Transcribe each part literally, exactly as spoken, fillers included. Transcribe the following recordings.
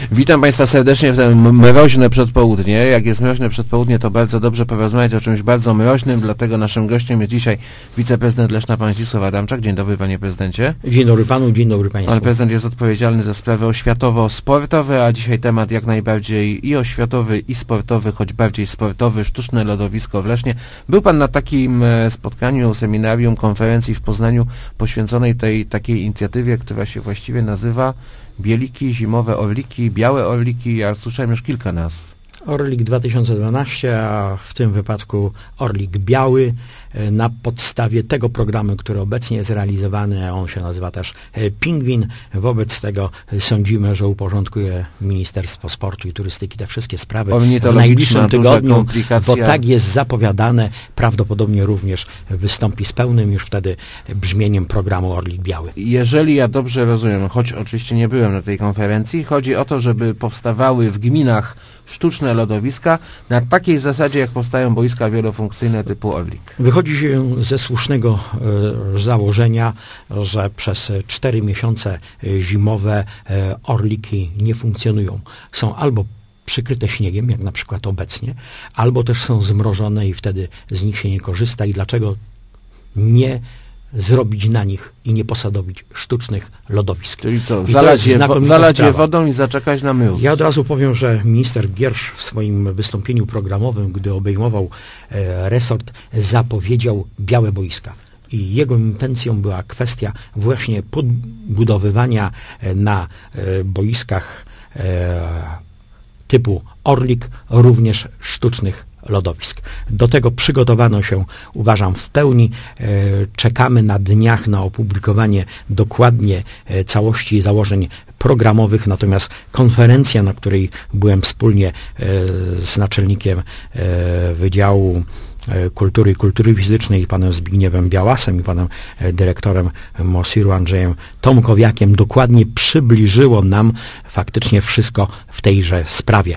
Witam Państwa serdecznie w tym mroźne przedpołudnie. Jak jest mroźne przedpołudnie, to bardzo dobrze porozmawiać o czymś bardzo mroźnym, dlatego naszym gościem jest dzisiaj wiceprezydent Leszna, pan Zdzisław Adamczak. Dzień dobry, panie prezydencie. Dzień dobry panu, dzień dobry państwu. Pan prezydent jest odpowiedzialny za sprawy oświatowo-sportowe, a dzisiaj temat jak najbardziej i oświatowy, i sportowy, choć bardziej sportowy, sztuczne lodowisko w Lesznie. Był pan na takim spotkaniu, seminarium, konferencji w Poznaniu poświęconej tej takiej inicjatywie, która się właściwie nazywa Bieliki, zimowe orliki, białe orliki, ja słyszałem już kilka nazw. Orlik dwa tysiące dwanaście, a w tym wypadku Orlik Biały, na podstawie tego programu, który obecnie jest realizowany, on się nazywa też Pingwin. Wobec tego sądzimy, że uporządkuje Ministerstwo Sportu i Turystyki te wszystkie sprawy w najbliższym tygodniu, bo tak jest zapowiadane, prawdopodobnie również wystąpi z pełnym już wtedy brzmieniem programu Orlik Biały. Jeżeli ja dobrze rozumiem, choć oczywiście nie byłem na tej konferencji, chodzi o to, żeby powstawały w gminach sztuczne lodowiska na takiej zasadzie, jak powstają boiska wielofunkcyjne typu Orlik. Wychodzi się ze słusznego e, założenia, że przez cztery miesiące zimowe e, Orliki nie funkcjonują. Są albo przykryte śniegiem, jak na przykład obecnie, albo też są zmrożone i wtedy z nich się nie korzysta. I dlaczego nie zrobić na nich i nie posadowić sztucznych lodowisk? Czyli co, zalać je, wo zalać je wodą i zaczekać na mróz. Ja od razu powiem, że minister Giersz w swoim wystąpieniu programowym, gdy obejmował e, resort, zapowiedział białe boiska. I jego intencją była kwestia właśnie podbudowywania e, na e, boiskach e, typu Orlik również sztucznych lodowisk. Do tego przygotowano się, uważam, w pełni. E, czekamy na dniach na opublikowanie dokładnie e, całości założeń programowych, natomiast konferencja, na której byłem wspólnie e, z naczelnikiem e, Wydziału Kultury i Kultury Fizycznej, panem Zbigniewem Białasem i panem dyrektorem Mosiru Andrzejem Tomkowiakiem, dokładnie przybliżyło nam faktycznie wszystko w tejże sprawie.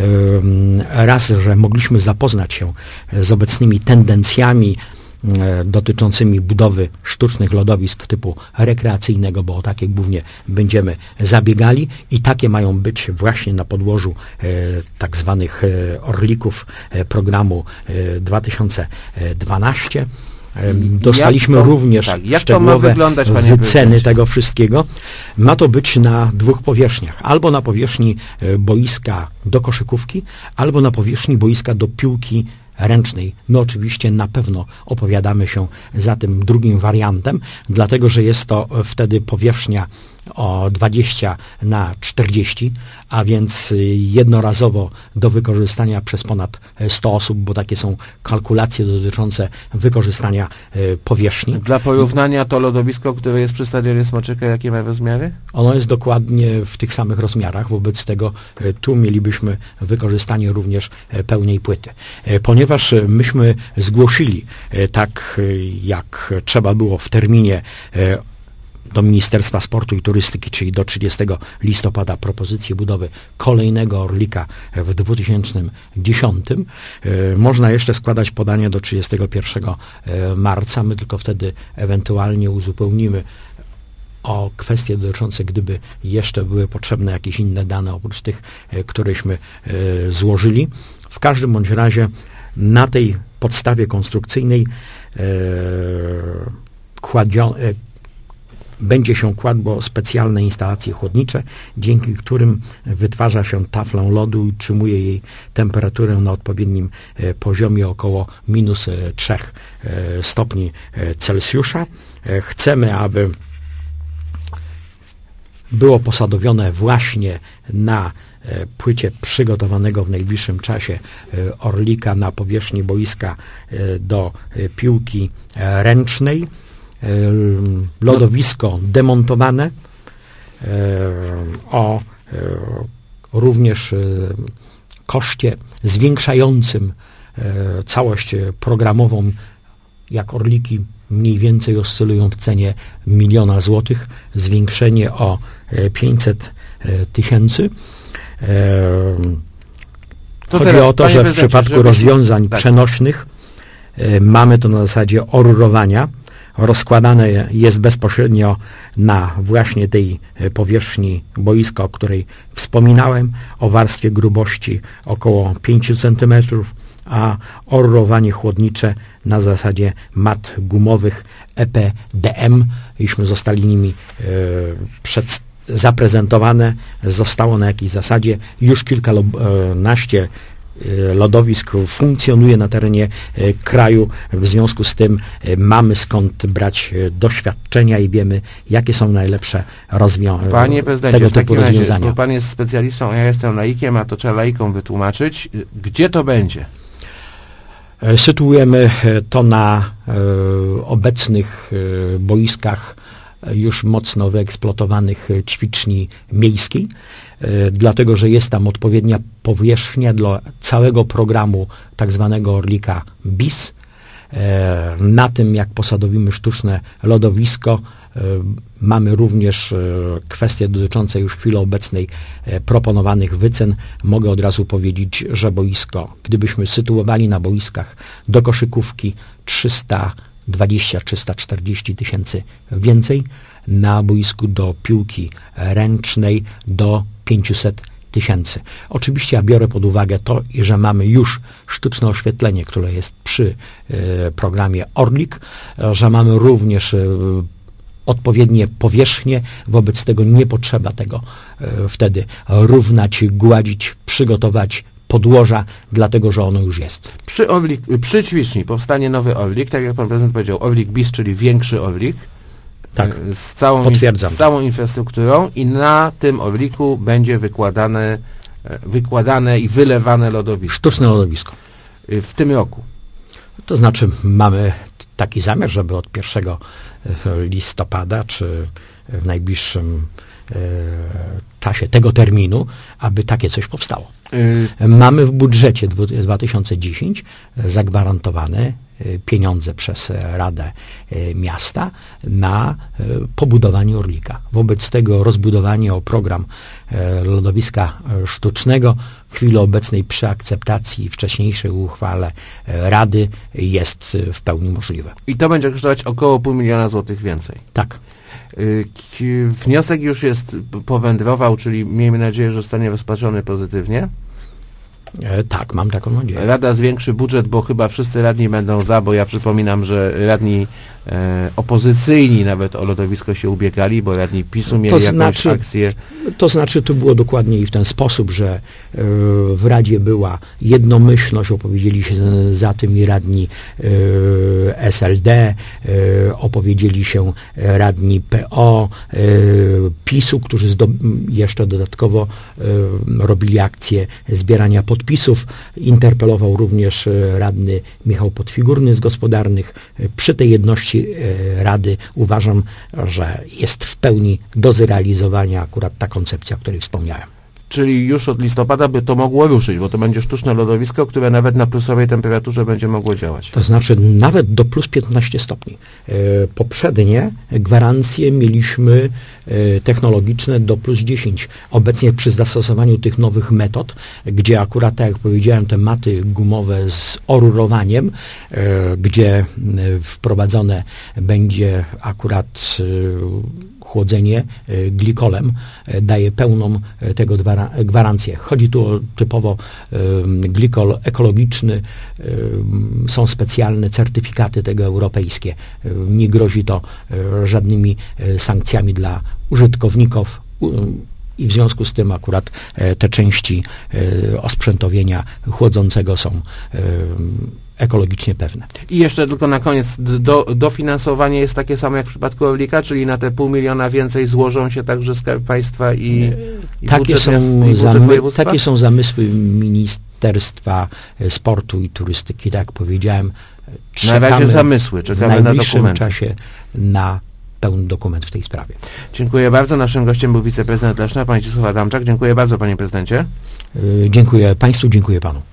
Raz, że mogliśmy zapoznać się z obecnymi tendencjami dotyczącymi budowy sztucznych lodowisk typu rekreacyjnego, bo o takie głównie będziemy zabiegali i takie mają być właśnie na podłożu e, tak zwanych e, orlików e, programu e, dwa tysiące dwanaście. E, dostaliśmy to, również tak, szczegółowe wyceny tego wszystkiego. Ma to być na dwóch powierzchniach. Albo na powierzchni e, boiska do koszykówki, albo na powierzchni boiska do piłki ręcznej. My oczywiście na pewno opowiadamy się za tym drugim wariantem, dlatego że jest to wtedy powierzchnia o dwadzieścia na czterdzieści, a więc jednorazowo do wykorzystania przez ponad sto osób, bo takie są kalkulacje dotyczące wykorzystania powierzchni. Dla porównania to lodowisko, które jest przy stadionie Smoczyka, jakie ma rozmiary? Ono jest dokładnie w tych samych rozmiarach, wobec tego tu mielibyśmy wykorzystanie również pełnej płyty. Ponieważ myśmy zgłosili tak, jak trzeba było w terminie do Ministerstwa Sportu i Turystyki, czyli do trzydziestego listopada, propozycję budowy kolejnego Orlika w dwa tysiące dziesiątym. E, można jeszcze składać podanie do trzydziestego pierwszego marca. My tylko wtedy ewentualnie uzupełnimy o kwestie dotyczące, gdyby jeszcze były potrzebne jakieś inne dane oprócz tych, e, któreśmy e, złożyli. W każdym bądź razie na tej podstawie konstrukcyjnej e, kładio, e, będzie się kładło specjalne instalacje chłodnicze, dzięki którym wytwarza się taflę lodu i utrzymuje jej temperaturę na odpowiednim e, poziomie około minus trzy e, stopni e, Celsjusza. E, chcemy, aby było posadowione właśnie na e, płycie przygotowanego w najbliższym czasie e, Orlika na powierzchni boiska e, do e, piłki e, ręcznej. Lodowisko demontowane o również koszcie zwiększającym całość programową, jak Orliki mniej więcej oscylują w cenie miliona złotych, zwiększenie o pięćset tysięcy. Chodzi teraz o to, że w przypadku żeby... rozwiązań tak. przenośnych mamy to na zasadzie orurowania, rozkładane jest bezpośrednio na właśnie tej powierzchni boiska, o której wspominałem, o warstwie grubości około pięć centymetrów, a orrowanie chłodnicze na zasadzie mat gumowych E P D M, iśmy zostali nimi e, przed, zaprezentowane, zostało na jakiej zasadzie. Już kilkanaście lodowisk funkcjonuje na terenie kraju, w związku z tym mamy skąd brać doświadczenia i wiemy, jakie są najlepsze rozwiązania. Panie prezydencie, w takim razie, bo pan jest specjalistą, a ja jestem laikiem, a to trzeba laikom wytłumaczyć. Gdzie to będzie? Sytuujemy to na e, obecnych e, boiskach już mocno wyeksploatowanych ćwiczni miejskiej, e, dlatego że jest tam odpowiednia powierzchnia dla całego programu tak zwanego Orlika bis. E, na tym, jak posadowimy sztuczne lodowisko, e, mamy również e, kwestie dotyczące już w chwili obecnej e, proponowanych wycen. Mogę od razu powiedzieć, że boisko, gdybyśmy sytuowali na boiskach do koszykówki trzysta dwadzieścia do trzystu czterdziestu tysięcy więcej, na boisku do piłki ręcznej do pięciuset tysięcy. Oczywiście ja biorę pod uwagę to, że mamy już sztuczne oświetlenie, które jest przy e, programie Orlik, że mamy również e, odpowiednie powierzchnie, wobec tego nie potrzeba tego e, wtedy równać, gładzić, przygotować podłoża, dlatego że ono już jest. Przy, Orlik, przy ćwiczni powstanie nowy Orlik, tak jak pan prezydent powiedział, Orlik bis, czyli większy Orlik, tak, z całą, potwierdzam. z całą infrastrukturą i na tym Orliku będzie wykładane, wykładane i wylewane lodowisko. Sztuczne lodowisko. W tym roku. To znaczy mamy taki zamiar, żeby od pierwszego listopada, czy w najbliższym e, czasie tego terminu, aby takie coś powstało. Yy. Mamy w budżecie dwa tysiące dziesiątym zagwarantowane pieniądze przez Radę Miasta na pobudowanie Orlika. Wobec tego rozbudowanie o program lodowiska sztucznego w chwili obecnej przy akceptacji wcześniejszej uchwale Rady jest w pełni możliwe. I to będzie kosztować około pół miliona złotych więcej. Tak. Wniosek już jest powędrował, czyli miejmy nadzieję, że zostanie rozpatrzony pozytywnie. E, tak, mam taką nadzieję. Rada zwiększy budżet, bo chyba wszyscy radni będą za, bo ja przypominam, że radni e, opozycyjni nawet o lodowisko się ubiegali, bo radni PiSu mieli to jakąś znaczy, akcję. To znaczy, to było dokładnie i w ten sposób, że e, w Radzie była jednomyślność, opowiedzieli się za, za tym i radni e, S L D, e, opowiedzieli się radni P O, e, PiSu, którzy zdo, jeszcze dodatkowo e, robili akcję zbierania podpisów. Podpisów. Interpelował również radny Michał Podfigurny z gospodarnych. Przy tej jedności Rady uważam, że jest w pełni do zrealizowania akurat ta koncepcja, o której wspomniałem. Czyli już od listopada by to mogło ruszyć, bo to będzie sztuczne lodowisko, które nawet na plusowej temperaturze będzie mogło działać. To znaczy nawet do plus piętnaście stopni. E, poprzednie gwarancje mieliśmy e, technologiczne do plus dziesięć. Obecnie przy zastosowaniu tych nowych metod, gdzie akurat, tak jak powiedziałem, te maty gumowe z orurowaniem, e, gdzie e, wprowadzone będzie akurat e, chłodzenie e, glikolem, e, daje pełną e, tego gwarancję. Gwarancje. Chodzi tu o typowo y, glikol ekologiczny, y, są specjalne certyfikaty tego europejskie. Y, nie grozi to y, żadnymi y, sankcjami dla użytkowników y, i w związku z tym akurat y, te części y, osprzętowienia chłodzącego są y, ekologicznie pewne. I jeszcze tylko na koniec, do, dofinansowanie jest takie samo jak w przypadku Orlika, czyli na te pół miliona więcej złożą się także Skarb Państwa i, i takie budżet, są i zamy, Takie są zamysły Ministerstwa Sportu i Turystyki, tak jak powiedziałem. Na razie zamysły, czekamy w na dokumenty. czasie na pełny dokument w tej sprawie. Dziękuję bardzo. Naszym gościem był wiceprezydent Leszna, pan Zdzisław Adamczak. Dziękuję bardzo, panie prezydencie. Yy, dziękuję państwu, dziękuję panu.